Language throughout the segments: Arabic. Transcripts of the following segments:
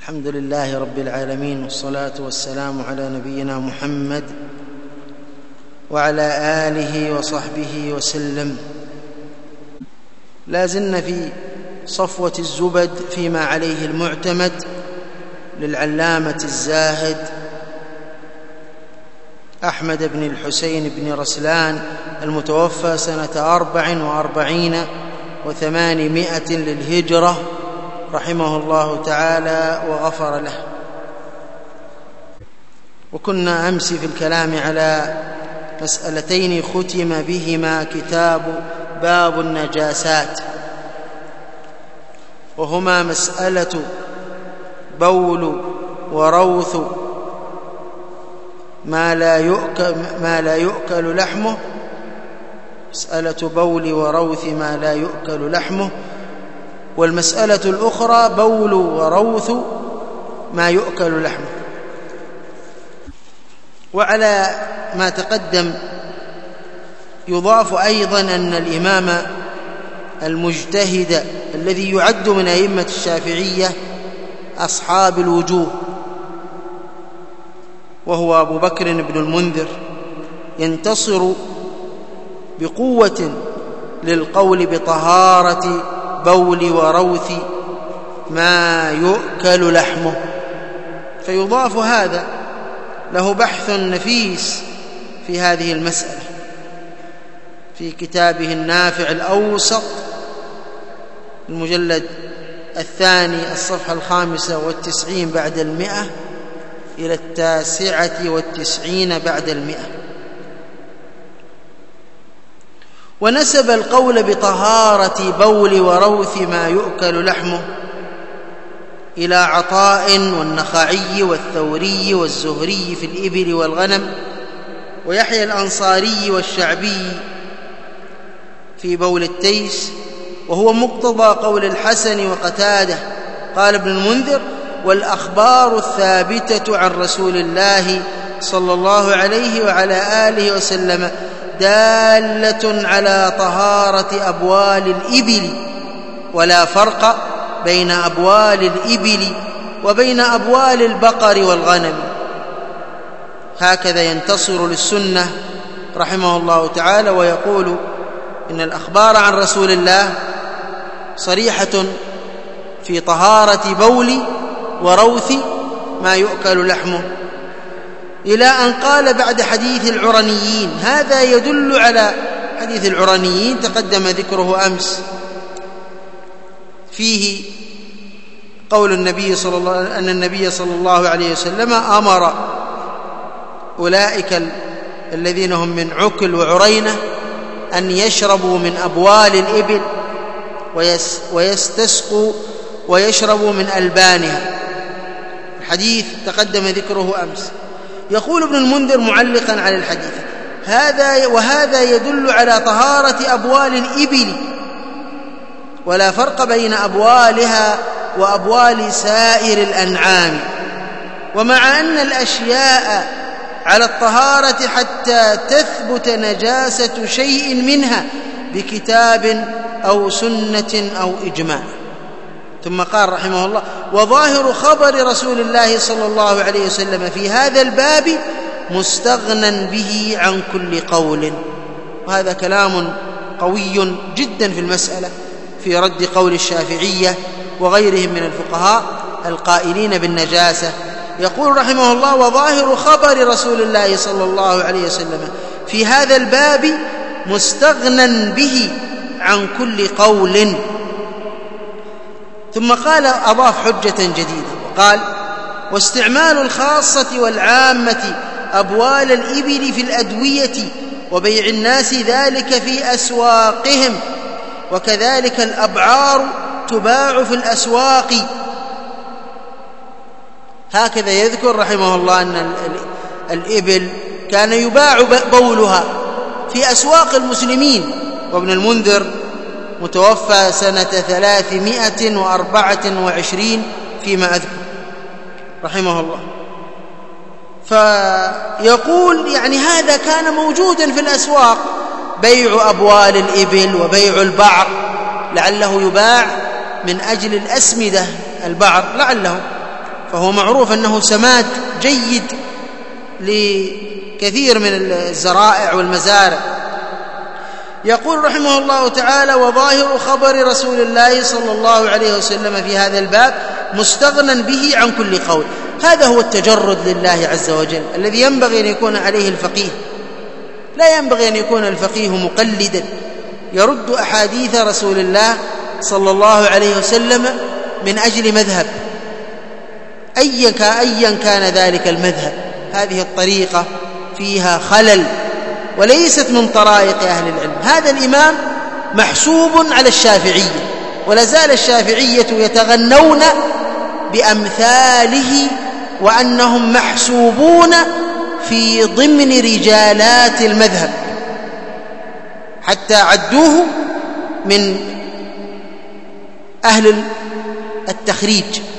الحمد لله رب العالمين، والصلاة والسلام على نبينا محمد وعلى آله وصحبه وسلم. لا زلنا في صفوة الزبد فيما عليه المعتمد للعلامة الزاهد أحمد بن الحسين بن رسلان المتوفى سنة 44 و800 للهجرة رحمه الله تعالى وغفر له. وكنا أمس في الكلام على مسألتين ختم بهما كتاب باب النجاسات، وهما مسألة بول وروث ما لا يؤكل لحمه، مسألة بول وروث ما لا يؤكل لحمه، والمسألة الأخرى بول وروث ما يؤكل لحمه. وعلى ما تقدم يضاف أيضا أن الإمام المجتهد الذي يعد من أئمة الشافعية أصحاب الوجوه وهو أبو بكر بن المنذر ينتصر بقوة للقول بطهارة بول وروث ما يؤكل لحمه، فيضاف هذا له بحث نفيس في هذه المسألة في كتابه النافع الأوسط المجلد 2 الصفحة 95 بعد 100 إلى 99 بعد 100. ونسب القول بطهارة بول وروث ما يؤكل لحمه إلى عطاء والنخعي والثوري والزهري في الإبل والغنم، ويحيى الأنصاري والشعبي في بول التيس، وهو مقتضى قول الحسن وقتاده. قال ابن المنذر: والأخبار الثابتة عن رسول الله صلى الله عليه وعلى آله وسلم دالة على طهارة أبوال الإبل، ولا فرق بين أبوال الإبل وبين أبوال البقر والغنم. هكذا ينتصر للسنة رحمه الله تعالى ويقول إن الأخبار عن رسول الله صريحة في طهارة بول وروث ما يؤكل لحمه، إلى أن قال بعد حديث العرنيين. هذا يدل على حديث العرنيين تقدم ذكره أمس، فيه قول النبي أن النبي صلى الله عليه وسلم أمر أولئك الذين هم من عكل وعرينة أن يشربوا من أبوال الإبل ويستسقوا ويشربوا من ألبانها. الحديث تقدم ذكره أمس. يقول ابن المنذر معلقا على الحديث: وهذا يدل على طهارة أبوال الإبل، ولا فرق بين أبوالها وأبوال سائر الأنعام. ومع أن الأشياء على الطهارة حتى تثبت نجاسة شيء منها بكتاب أو سنة أو إجماع. ثم قال رحمه الله: وظاهر خبر رسول الله صلى الله عليه وسلم في هذا الباب مستغنى به عن كل قول. وهذا كلام قوي جدا في المسألة في رد قول الشافعية وغيرهم من الفقهاء القائلين بالنجاسة. يقول رحمه الله: وظاهر خبر رسول الله صلى الله عليه وسلم في هذا الباب مستغنى به عن كل قول. ثم قال أضاف حجة جديدة وقال: واستعمال الخاصة والعامة أبوال الإبل في الأدوية وبيع الناس ذلك في أسواقهم، وكذلك الأبعار تباع في الأسواق. هكذا يذكر رحمه الله أن الإبل كان يباع بولها في أسواق المسلمين. وابن المنذر متوفى سنة 324 فيما أذكر رحمه الله. فيقول يعني هذا كان موجودا في الأسواق، بيع أبوال الإبل وبيع البعر، لعله يباع من أجل الأسمدة البعر لعله. فهو معروف أنه سماد جيد لكثير من الزرائع والمزارع. يقول رحمه الله تعالى: وظاهر خبر رسول الله صلى الله عليه وسلم في هذا الباب مستغنى به عن كل قول. هذا هو التجرد لله عز وجل الذي ينبغي أن يكون عليه الفقيه. لا ينبغي أن يكون الفقيه مقلدا يرد أحاديث رسول الله صلى الله عليه وسلم من أجل مذهب أيا كان ذلك المذهب. هذه الطريقة فيها خلل وليست من طرائق أهل العلم. هذا الإمام محسوب على الشافعية، ولا زال الشافعية يتغنون بأمثاله وأنهم محسوبون في ضمن رجالات المذهب، حتى عدوه من أهل التخريج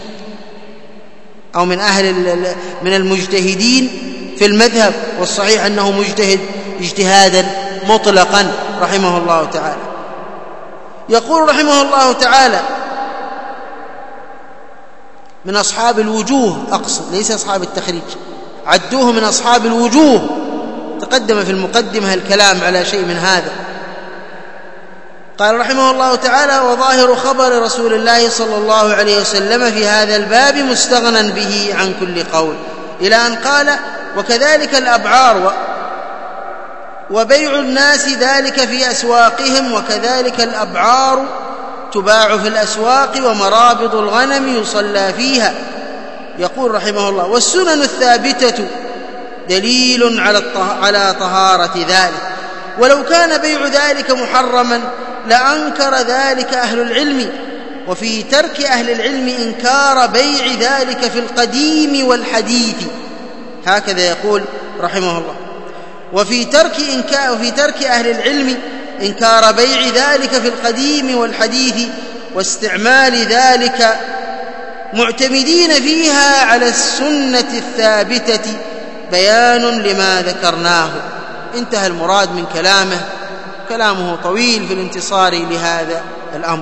أو من المجتهدين في المذهب، والصحيح أنه مجتهد اجتهادا مطلقا رحمه الله تعالى. يقول رحمه الله تعالى: من أصحاب الوجوه، أقصد ليس أصحاب التخريج، عدوه من أصحاب الوجوه. تقدم في المقدمة الكلام على شيء من هذا. قال رحمه الله تعالى: وظاهر خبر رسول الله صلى الله عليه وسلم في هذا الباب مستغنى به عن كل قول، إلى أن قال: وكذلك الأبعار وبيع الناس ذلك في أسواقهم، وكذلك الأبعار تباع في الأسواق ومرابض الغنم يصلى فيها. يقول رحمه الله: والسنن الثابتة دليل على طهارة ذلك، ولو كان بيع ذلك محرما لأنكر ذلك أهل العلم، وفي ترك أهل العلم إنكار بيع ذلك في القديم والحديث. هكذا يقول رحمه الله: وفي ترك أهل العلم إنكار بيع ذلك في القديم والحديث، واستعمال ذلك معتمدين فيها على السنة الثابتة بيان لما ذكرناه. انتهى المراد من كلامه طويل في الانتصار لهذا الأمر.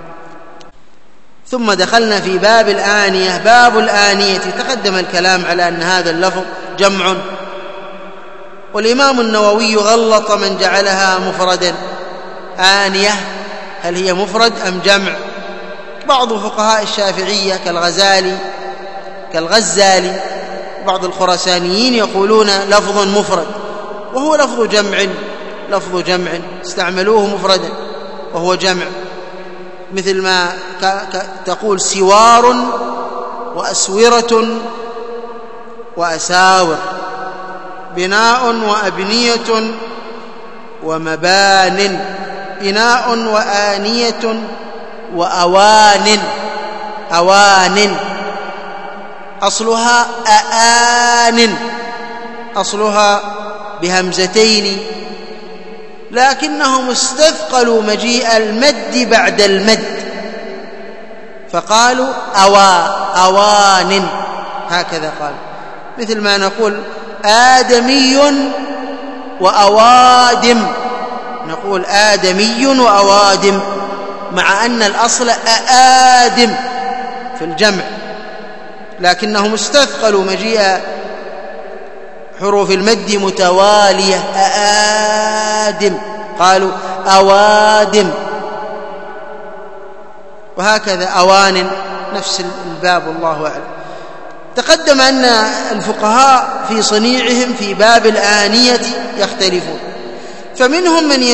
ثم دخلنا في باب الآنية. باب الآنية تقدم الكلام على أن هذا اللفظ جمع، والإمام النووي غلط من جعلها مفردا. آنية هل هي مفرد أم جمع؟ بعض فقهاء الشافعية كالغزالي بعض الخراسانيين يقولون لفظ مفرد وهو لفظ جمع استعملوه مفردا وهو جمع، مثل ما تقول سوار وأسورة وأساور، بناء وأبنية ومبان، إناء وآنية أوان. أصلها آن، أصلها بهمزتين، لكنهم استثقلوا مجيء المد بعد المد فقالوا أوان، هكذا قالوا. مثل ما نقول آدمي وأوادم، نقول آدمي وأوادم، مع أن الأصل آدم في الجمع، لكنهم استثقلوا مجيء حروف المد متوالية آدم، قالوا أوادم، وهكذا أوان، نفس الباب والله أعلم. تقدم أن الفقهاء في صنيعهم في باب الآنية يختلفون، فمنهم من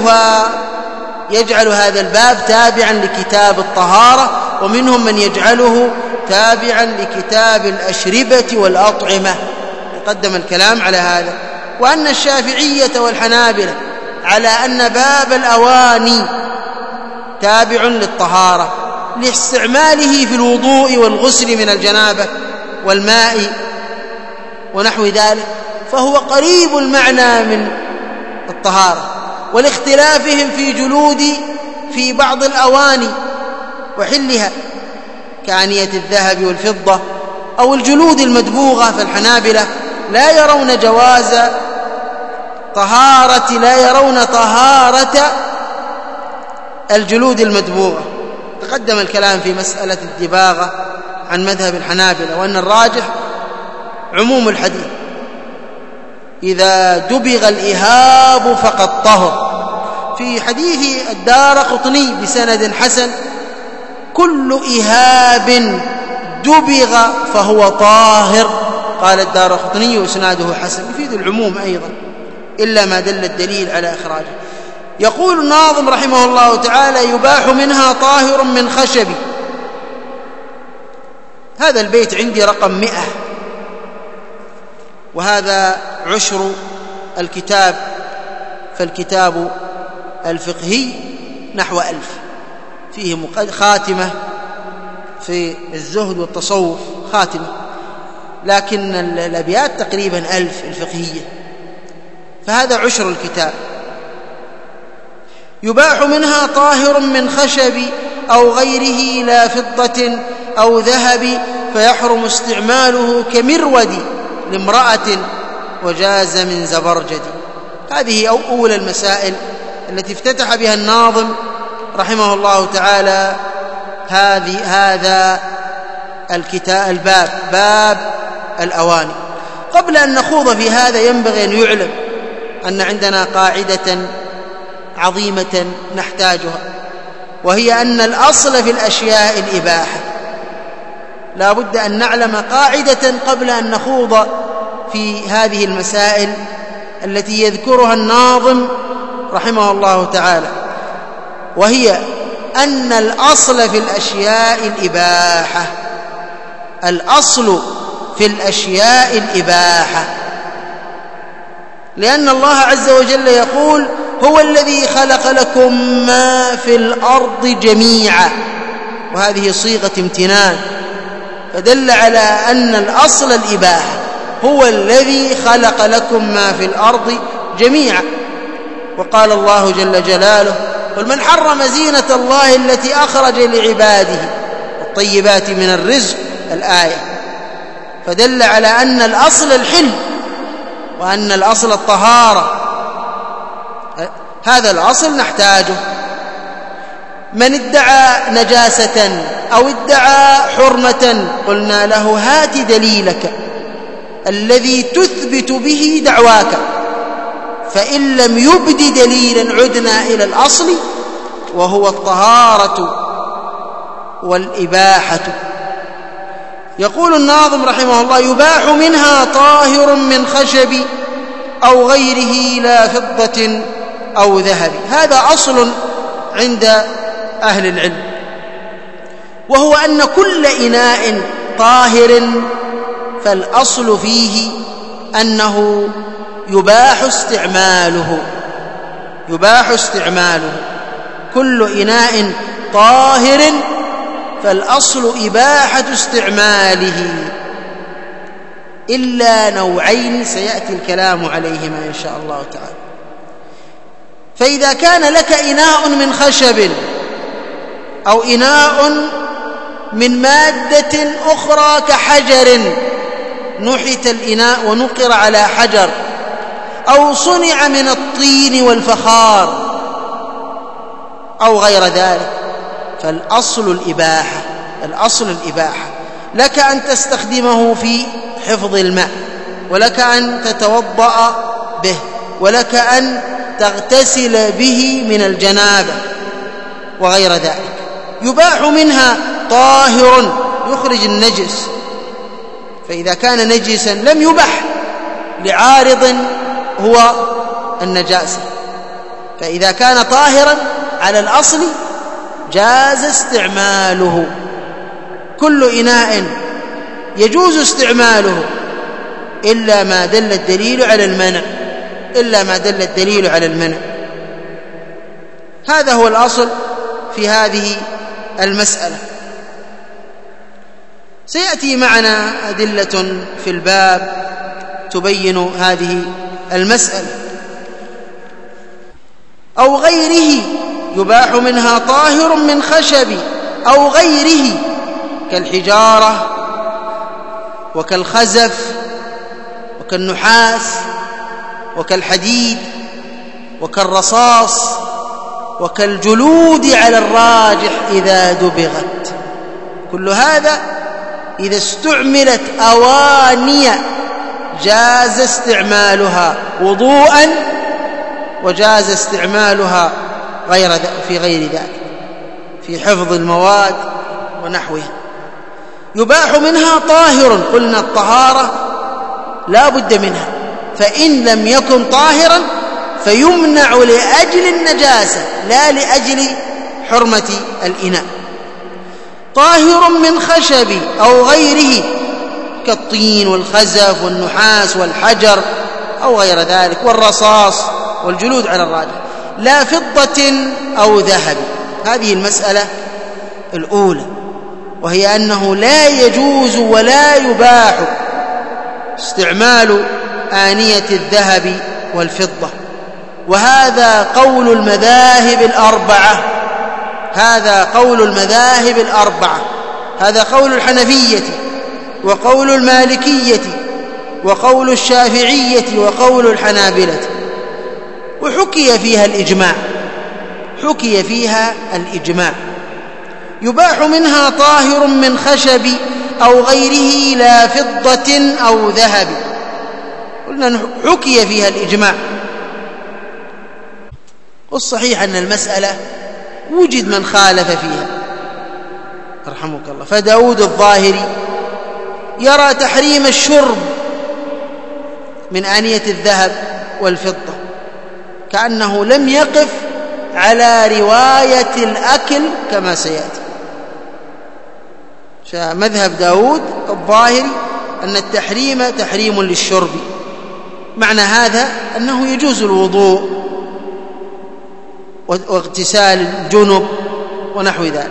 يجعل هذا الباب تابعا لكتاب الطهارة، ومنهم من يجعله تابعا لكتاب الأشربة والأطعمة. قدم الكلام على هذا، وأن الشافعية والحنابلة على أن باب الأواني تابع للطهارة لاستعماله في الوضوء والغسل من الجنابة والماء ونحو ذلك، فهو قريب المعنى من الطهارة، ولاختلافهم في بعض الأواني وحلها كآنية الذهب والفضة أو الجلود المدبوغة. فالحنابلة لا يرون طهارة الجلود المدبوغة. تقدم الكلام في مسألة الدباغة عن مذهب الحنابلة، وأن الراجح عموم الحديث: إذا دبغ الإهاب فقد طهر. في حديث الدارقطني بسند حسن: كل إهاب دبغ فهو طاهر. قال الدارقطني إسناده حسن، يفيد العموم أيضا إلا ما دل الدليل على إخراجه. يقول الناظم رحمه الله تعالى: يباح منها طاهر من خشب. هذا البيت عندي رقم 100، وهذا عشر الكتاب، فالكتاب الفقهي نحو 1000، فيه خاتمة في الزهد والتصوف خاتمة، لكن الأبيات تقريبا 1000 الفقهية، فهذا عشر الكتاب. يباح منها طاهر من خشب أو غيره لا فضة أو ذهب، فيحرم استعماله كمرود لامرأة وجاز من زبرجد. هذه أول المسائل التي افتتح بها الناظم رحمه الله تعالى هذا الكتاب، باب الأواني. قبل أن نخوض في هذا ينبغي أن يعلم أن عندنا قاعدة عظيمة نحتاجها، وهي أن الأصل في الأشياء الإباحة. لا بد أن نعلم قاعدة قبل أن نخوض في هذه المسائل التي يذكرها الناظم رحمه الله تعالى، وهي أن الأصل في الأشياء الإباحة. الأصل في الأشياء الإباحة، لأن الله عز وجل يقول: هو الذي خلق لكم ما في الأرض جميعا، وهذه صيغة امتنان، فدل على أن الأصل الإباحة. هو الذي خلق لكم ما في الأرض جميعا. وقال الله جل جلاله: قل من حرم زينة الله التي أخرج لعباده والطيبات من الرزق، الآية. فدل على أن الأصل الحل، وأن الأصل الطهارة. هذا الأصل نحتاجه. من ادعى نجاسة أو ادعى حرمة قلنا له: هات دليلك الذي تثبت به دعواك، فإن لم يبد دليلا عدنا إلى الأصل، وهو الطهارة والإباحة. يقول الناظم رحمه الله: يباح منها طاهر من خشب أو غيره لا فضة أو ذهب. هذا أصل عند أهل العلم، وهو أن كل إناء طاهر فالأصل فيه أنه يباح استعماله. يباح استعماله. كل إناء طاهر فالأصل إباحة استعماله، إلا نوعين سيأتي الكلام عليهما إن شاء الله تعالى. فإذا كان لك إناء من خشب أو إناء من مادة أخرى كحجر، نحت الإناء ونقر على حجر، أو صنع من الطين والفخار أو غير ذلك، فالأصل الإباحة. الأصل الإباحة. لك أن تستخدمه في حفظ الماء، ولك أن تتوضأ به، ولك أن تغتسل به من الجنابة وغير ذلك. يباح منها طاهر يخرج النجس، فإذا كان نجسا لم يبح لعارض هو النجاسة، فإذا كان طاهرا على الأصل جاز استعماله. كل إناء يجوز استعماله إلا ما دل الدليل على المنع، إلا ما دل الدليل على المنع. هذا هو الأصل في هذه المسألة. سيأتي معنا أدلة في الباب تبين هذه المسألة. أو غيره، يباح منها طاهر من خشب أو غيره كالحجارة وكالخزف وكالنحاس وكالحديد وكالرصاص وكالجلود على الراجح إذا دبغت. كل هذا إذا استعملت أواني جاز استعمالها وضوءا وجاز استعمالها في غير ذلك في حفظ المواد ونحوها. يباح منها طاهر، قلنا الطهارة لا بد منها، فإن لم يكن طاهرا فيمنع لأجل النجاسة لا لأجل حرمة الإناء. طاهر من خشب أو غيره كالطين والخزف والنحاس والحجر أو غير ذلك والرصاص والجلود على الراجح، لا فضة أو ذهب. هذه المسألة الأولى، وهي أنه لا يجوز ولا يباح استعمال آنية الذهب والفضة، وهذا قول المذاهب الأربعة. هذا قول المذاهب الأربعة، هذا قول الحنفية وقول المالكية وقول الشافعية وقول الحنابلة، وحكي فيها الإجماع، حكي فيها الإجماع. يباح منها طاهر من خشب أو غيره لا فضة أو ذهب، قلنا حكي فيها الإجماع. والصحيح أن المسألة وجد من خالف فيها رحمك الله، فداود الظاهري يرى تحريم الشرب من آنية الذهب والفضة، كأنه لم يقف على رواية الأكل كما سيأتي. مذهب داود الظاهري أن التحريم تحريم للشرب، معنى هذا أنه يجوز الوضوء واغتسال الجنب ونحو ذلك.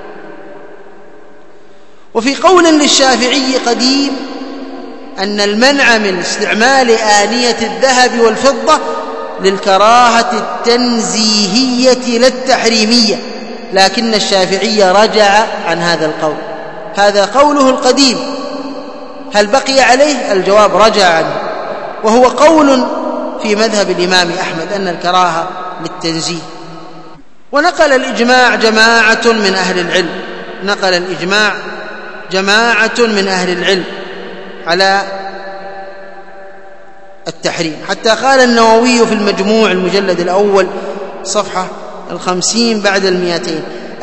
وفي قول للشافعي قديم أن المنع من استعمال آنية الذهب والفضة للكراهة التنزيهية لا التحريمية، لكن الشافعي رجع عن هذا القول، هذا قوله القديم. هل بقي عليه؟ الجواب رجع عنه، وهو قول في مذهب الإمام أحمد أن الكراهة للتنزيه. ونقل الإجماع جماعة من أهل العلم، نقل الإجماع جماعة من أهل العلم على التحريم، حتى قال النووي في المجموع المجلد الأول صفحة 50 بعد 200: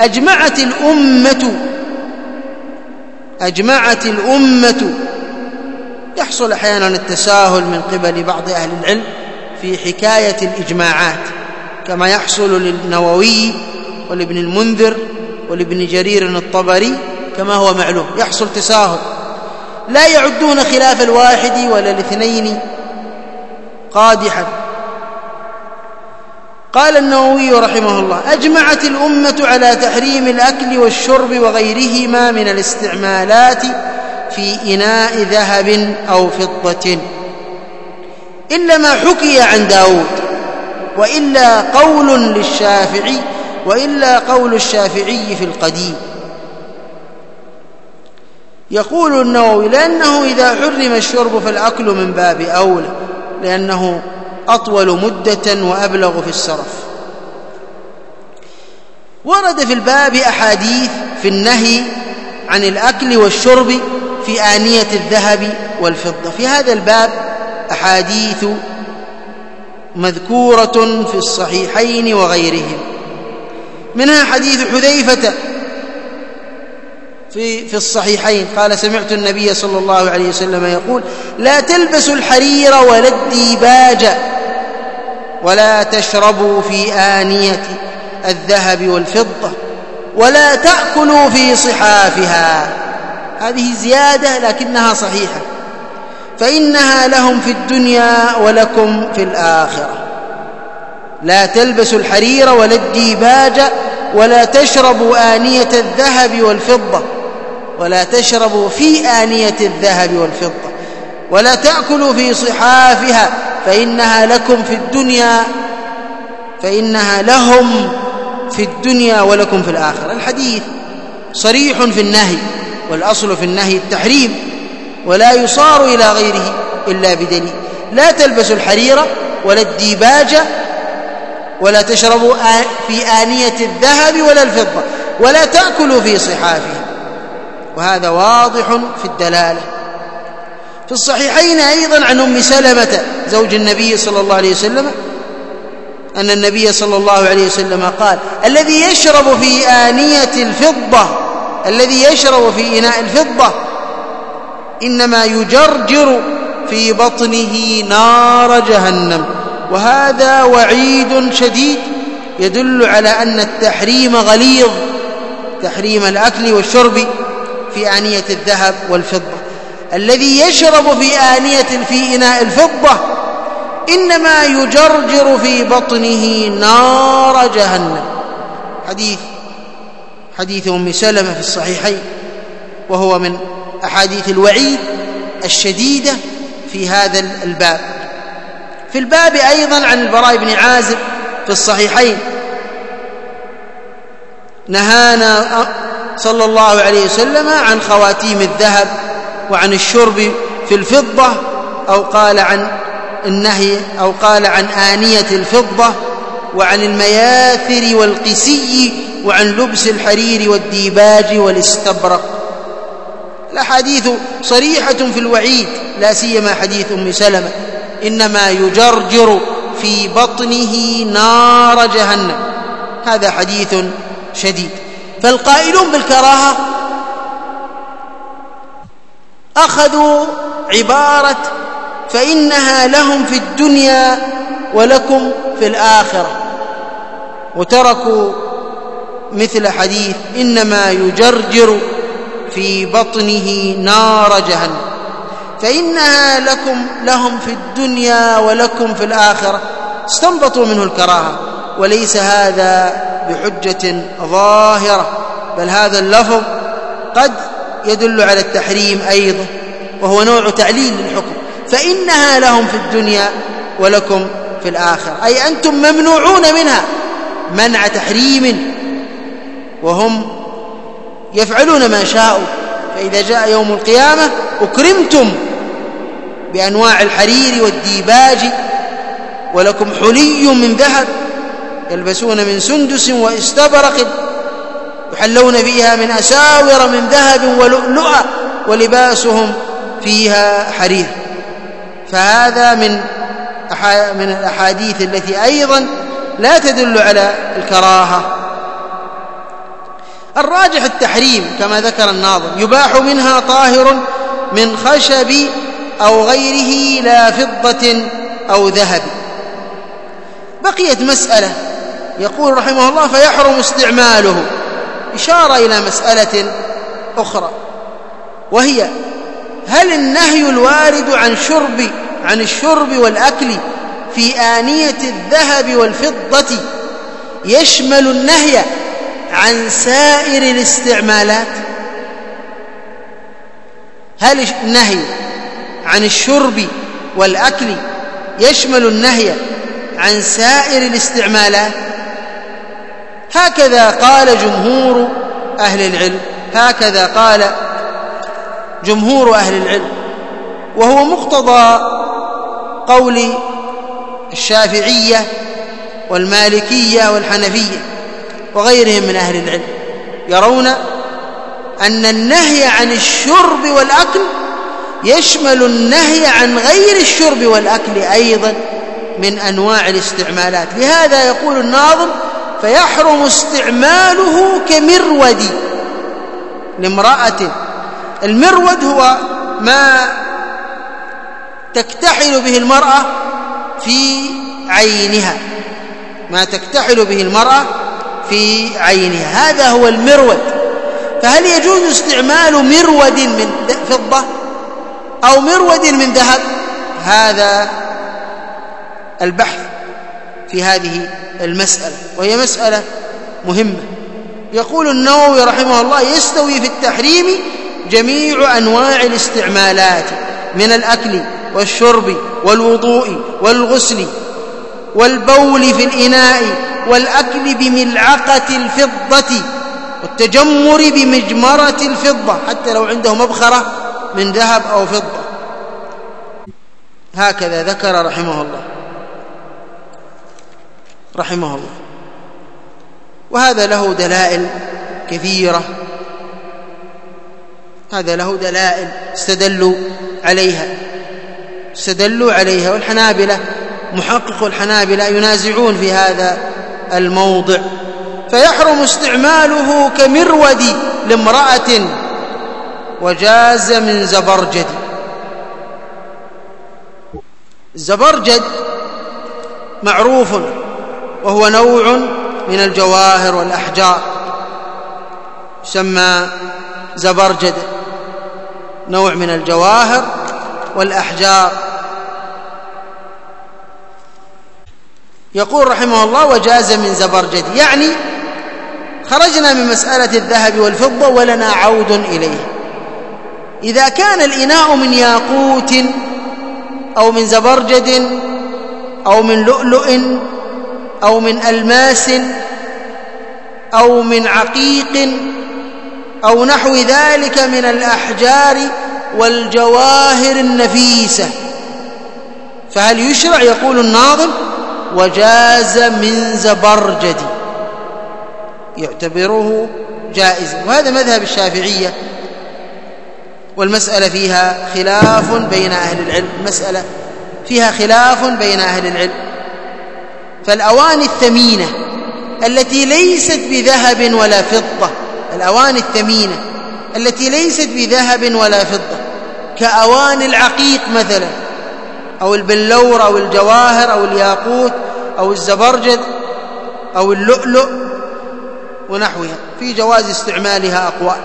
أجمعت الأمة. يحصل أحيانا التساهل من قبل بعض أهل العلم في حكاية الإجماعات، كما يحصل للنووي ولابن المنذر ولابن جرير الطبري كما هو معلوم، يحصل تساهل، لا يعدون خلاف الواحد ولا الاثنين قادحا. قال النووي رحمه الله: أجمعت الأمة على تحريم الأكل والشرب وغيرهما من الاستعمالات في إناء ذهب أو فضة، إلا ما حكي عن داود، وإلا قول الشافعي في القديم. يقول النووي: لأنه إذا حرم الشرب فالأكل من باب أولى، لأنه أطول مدة وأبلغ في السرف. ورد في الباب أحاديث في النهي عن الأكل والشرب في آنية الذهب والفضة. في هذا الباب أحاديث مذكورة في الصحيحين وغيرهم، منها حديث حذيفة في الصحيحين قال: سمعت النبي صلى الله عليه وسلم يقول: لا تلبسوا الحرير ولا الديباج ولا تشربوا في آنية الذهب والفضة ولا تأكلوا في صحافها. هذه زيادة لكنها صحيحة، فإنها لهم في الدنيا ولكم في الآخرة. لا تلبسوا الحرير ولا الديباج ولا تشربوا آنية الذهب والفضة ولا تشربوا في آنية الذهب والفضة ولا تأكلوا في صحافها فإنها لهم في الدنيا ولكم في الآخرة. الحديث صريح في النهي، والأصل في النهي التحريم، ولا يصار إلى غيره إلا بدليل. لا تلبسوا الحرير ولا الديباج ولا تشربوا في آنية الذهب ولا الفضة ولا تأكلوا في صحافها. وهذا واضح في الدلالة. في الصحيحين أيضا عن أم سلمة زوج النبي صلى الله عليه وسلم أن النبي صلى الله عليه وسلم قال: الذي يشرب في إناء الفضة إنما يجرجر في بطنه نار جهنم. وهذا وعيد شديد يدل على أن التحريم غليظ، تحريم الأكل والشرب في آنية الذهب والفضة. الذي يشرب في إناء الفضة إنما يجرجر في بطنه نار جهنم. حديث أم سلمة في الصحيحين، وهو من أحاديث الوعيد الشديدة في هذا الباب. في الباب أيضا عن البراء بن عازب في الصحيحين نهانا صلى الله عليه وسلم عن خواتيم الذهب وعن الشرب في الفضة، أو قال عن آنية الفضة، وعن المياثر والقسي، وعن لبس الحرير والديباج والاستبرق. الأحاديث صريحة في الوعيد، لا سيما حديث أم سلمة: إنما يجرجر في بطنه نار جهنم. هذا حديث شديد. فالقائلون بالكراهة أخذوا عبارة فإنها لهم في الدنيا ولكم في الآخرة، وتركوا مثل حديث إنما يجرجر في بطنه نار جهنم، فإنها لهم في الدنيا ولكم في الآخرة. استنبطوا منه الكراهة، وليس هذا بحجة ظاهرة، بل هذا اللفظ قد يدل على التحريم أيضا، وهو نوع تعليل للحكم. فإنها لهم في الدنيا ولكم في الآخرة، أي أنتم ممنوعون منها منع تحريم، وهم يفعلون ما شاءوا. فإذا جاء يوم القيامة أكرمتم بأنواع الحرير والديباج، ولكم حلي من ذهب يلبسون من سندس واستبرق، يحلون فيها من أساور من ذهب ولؤلؤا، ولباسهم فيها حرير. فهذا من الأحاديث التي أيضا لا تدل على الكراهة. الراجح التحريم كما ذكر الناظم: يباح منها طاهر من خشب أو غيره لا فضة أو ذهب. بقيت مسألة، يقول رحمه الله: فيحرم استعماله. إشارة إلى مسألة أخرى، وهي: هل النهي الوارد عن الشرب والأكل في آنية الذهب والفضة يشمل النهي عن سائر الاستعمالات؟ هل النهي عن الشرب والأكل يشمل النهي عن سائر الاستعمالات؟ هكذا قال جمهور أهل العلم، وهو مقتضى قول الشافعية والمالكية والحنفية وغيرهم من أهل العلم، يرون أن النهي عن الشرب والأكل يشمل النهي عن غير الشرب والأكل أيضا من أنواع الاستعمالات. لهذا يقول الناظم: فيحرم استعماله كمرود لامرأة. المرود هو ما تكتحل به المرأة في عينها، هذا هو المرود. فهل يجوز استعمال مرود من فضة أو مرود من ذهب؟ هذا البحث في هذه المسألة، وهي مسألة مهمة. يقول النووي رحمه الله: يستوي في التحريم جميع أنواع الاستعمالات من الأكل والشرب والوضوء والغسل والبول في الإناء والأكل بملعقة الفضة والتجمر بمجمرة الفضة، حتى لو عنده مبخرة من ذهب أو فضة. هكذا ذكر رحمه الله. وهذا له دلائل كثيرة هذا له دلائل استدلوا عليها. والحنابلة محقق الحنابلة ينازعون في هذا الموضع. فيحرم استعماله كمرود لامرأة وجاز من زبرجد. الزبرجد معروف وهو نوع من الجواهر والأحجار، يسمى زبرجد، نوع من الجواهر والأحجار. يقول رحمه الله وجاز من زبرجد، يعني خرجنا من مسألة الذهب والفضة ولنا عود إليه. إذا كان الإناء من ياقوت أو من زبرجد أو من لؤلؤ أو من ألماس أو من عقيق أو نحو ذلك من الأحجار والجواهر النفيسة، فهل يشرع؟ يقول الناظم وجاز من زبرجد، يعتبره جائزا. وهذا مذهب الشافعية، والمسألة فيها خلاف بين أهل العلم، مسألة فيها خلاف بين أهل العلم. فالأواني الثمينة التي ليست بذهب ولا فضة، الأواني الثمينة التي ليست بذهب ولا فضة كأواني العقيق مثلا، أو البلور أو الجواهر أو الياقوت أو الزبرجد أو اللؤلؤ ونحوها، في جواز استعمالها أقوال،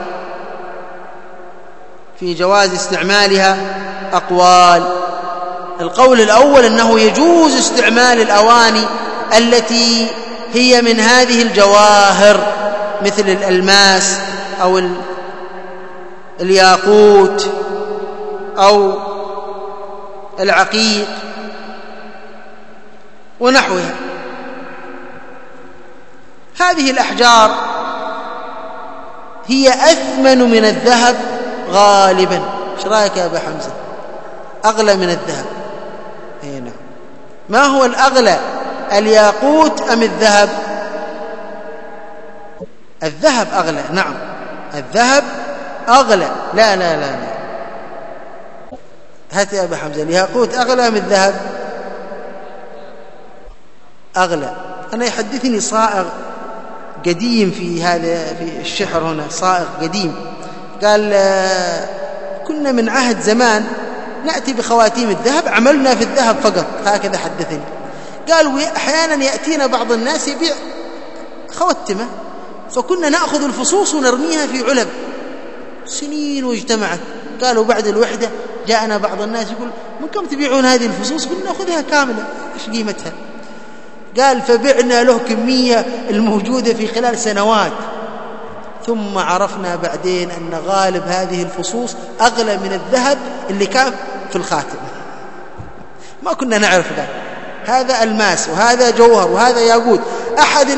في جواز استعمالها أقوال. القول الأول أنه يجوز استعمال الأواني التي هي من هذه الجواهر مثل الألماس أو الياقوت أو العقيق ونحوها. هذه الأحجار هي أثمن من الذهب غالبا. ايش رايك يا أبا حمزة؟ أغلى من الذهب. نعم. ما هو الأغلى، الياقوت أم الذهب؟ الذهب أغلى، نعم الذهب أغلى. لا لا لا لا، هات يا أبا حمزة، الياقوت أغلى من الذهب؟ أغلى. أنا يحدثني صائغ قديم في هذا في الشحر هنا، صائغ قديم، قال كنا من عهد زمان نأتي بخواتيم الذهب، عملنا في الذهب فقط، هكذا حدثني. قال أحيانا يأتينا بعض الناس يبيع خواتمه، فكنا نأخذ الفصوص ونرميها في علب سنين واجتمعت. قالوا بعد الوحدة جاءنا بعض الناس يقول من كم تبيعون هذه الفصوص؟ قلنا نأخذها كاملة، إيش قيمتها؟ قال فبعنا له كمية الموجودة في خلال سنوات، ثم عرفنا بعدين أن غالب هذه الفصوص أغلى من الذهب اللي كان في الخاتم. ما كنا نعرف ذلك. هذا ألماس وهذا جوهر وهذا ياقوت. أحد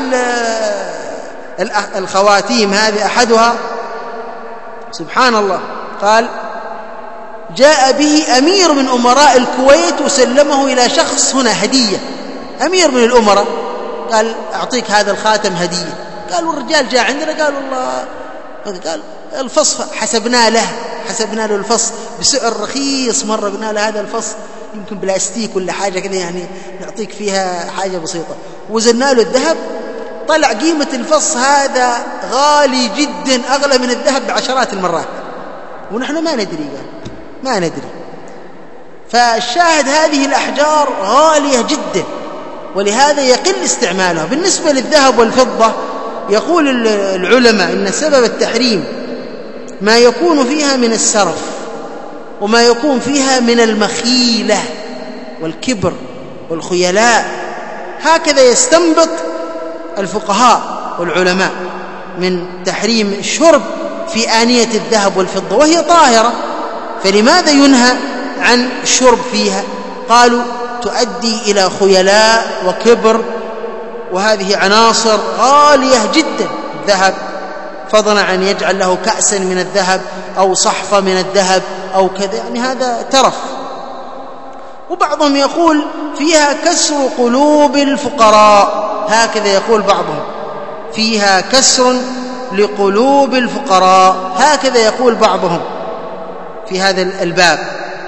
الخواتيم هذه أحدها سبحان الله قال جاء به أمير من أمراء الكويت وسلمه إلى شخص هنا هدية، أمير من الأمراء قال أعطيك هذا الخاتم هدية. قالوا الرجال جاء عندنا، قالوا الله، قال الفص حسبنا له الفص بسعر رخيص مرة، قلنا له هذا الفص يمكن بلاستيك ولا حاجة كذا، يعني نعطيك فيها حاجة بسيطة. وزلنا له الذهب، طلع قيمة الفص هذا غالي جدا، أغلى من الذهب بعشرات المرات، ونحن ما ندري. قال ما ندري. فالشاهد هذه الأحجار غالية جدا، ولهذا يقل استعمالها. بالنسبة للذهب والفضة يقول العلماء إن سبب التحريم ما يكون فيها من السرف، وما يكون فيها من المخيلة والكبر والخيلاء. هكذا يستنبط الفقهاء والعلماء من تحريم الشرب في آنية الذهب والفضة وهي طاهرة، فلماذا ينهى عن الشرب فيها؟ قالوا تؤدي إلى خيلاء وكبر، وهذه عناصر غالية جدا. الذهب فضلا عن يجعل له كأسا من الذهب أو صحفة من الذهب أو كذا، يعني هذا ترف. وبعضهم يقول فيها كسر قلوب الفقراء، هكذا يقول بعضهم، فيها كسر لقلوب الفقراء، هكذا يقول بعضهم. في هذا الباب.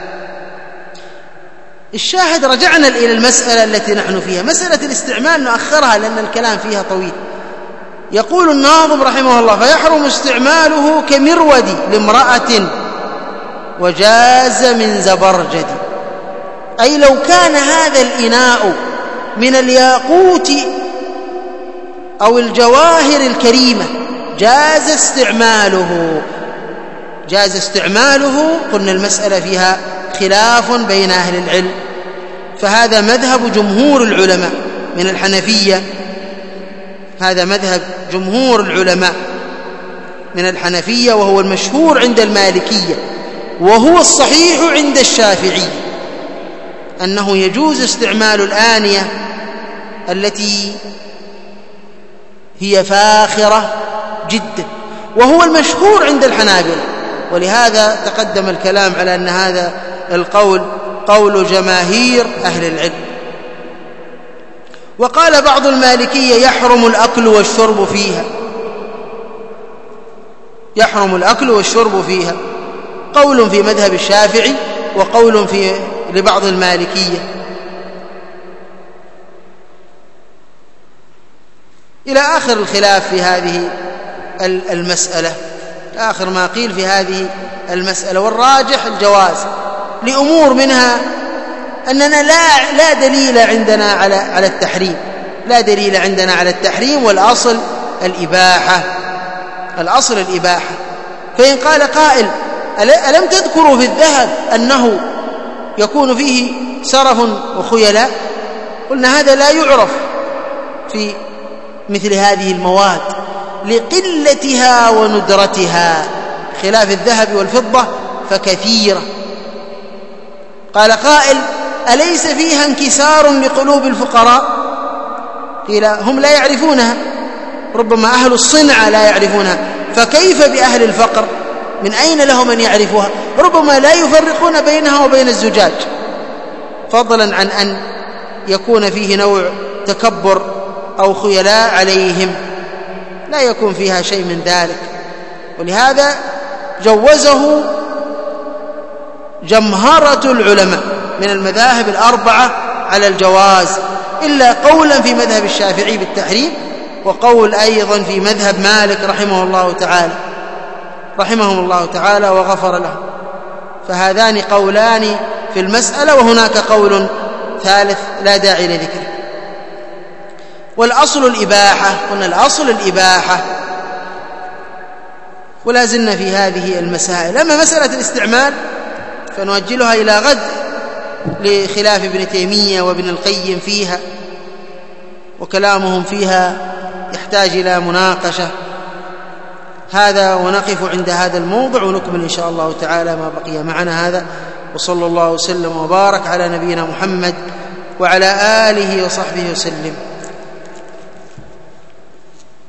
الشاهد رجعنا إلى المسألة التي نحن فيها، مسألة الاستعمال نؤخرها لأن الكلام فيها طويل. يقول الناظم رحمه الله: فيحرم استعماله كمرود لامرأة وجاز من زبرجد. أي لو كان هذا الإناء من الياقوت أو الجواهر الكريمة جاز استعماله. قلنا المسألة فيها خلاف بين أهل العلم، فهذا مذهب جمهور العلماء من الحنفية، هذا مذهب جمهور العلماء من الحنفية، وهو المشهور عند المالكية، وهو الصحيح عند الشافعي، أنه يجوز استعمال الآنية التي هي فاخرة جدا، وهو المشهور عند الحنابلة. ولهذا تقدم الكلام على أن هذا القول قول جماهير أهل العلم. وقال بعض المالكية: يحرم الأكل والشرب فيها، يحرم الأكل والشرب فيها، قول في مذهب الشافعي وقول لبعض المالكية، إلى آخر الخلاف في هذه المسألة، آخر ما قيل في هذه المسألة. والراجح الجواز لأمور، منها أننا لا دليل عندنا على التحريم، لا دليل عندنا على التحريم، والأصل الإباحة، الأصل الإباحة. فإن قال قائل: ألم تذكروا في الذهب أنه يكون فيه سرف وخيلاء؟ قلنا هذا لا يعرف في مثل هذه المواد لقلتها وندرتها، خلاف الذهب والفضة فكثيرة. قال قائل: أليس فيها انكسار لقلوب الفقراء؟ قيل: هم لا يعرفونها، ربما أهل الصنعة لا يعرفونها، فكيف بأهل الفقر؟ من أين لهم أن يعرفوها؟ ربما لا يفرقون بينها وبين الزجاج، فضلا عن أن يكون فيه نوع تكبر أو خيلاء عليهم، لا يكون فيها شيء من ذلك. ولهذا جوزه جمهرة العلماء من المذاهب الأربعة على الجواز، إلا قولا في مذهب الشافعي بالتحريم، وقول أيضا في مذهب مالك رحمهم الله تعالى وغفر له. فهذان قولان في المسألة، وهناك قول ثالث لا داعي لذكره. والأصل الإباحة، قلنا الأصل الإباحة، ولا زلنا في هذه المسائل. أما مسألة الاستعمال فنؤجلها إلى غد لخلاف ابن تيمية وابن القيم فيها، وكلامهم فيها يحتاج إلى مناقشة. هذا، ونقف عند هذا الموضع ونكمل إن شاء الله تعالى ما بقي معنا. هذا، وصلى الله وسلم وبارك على نبينا محمد وعلى آله وصحبه وسلم.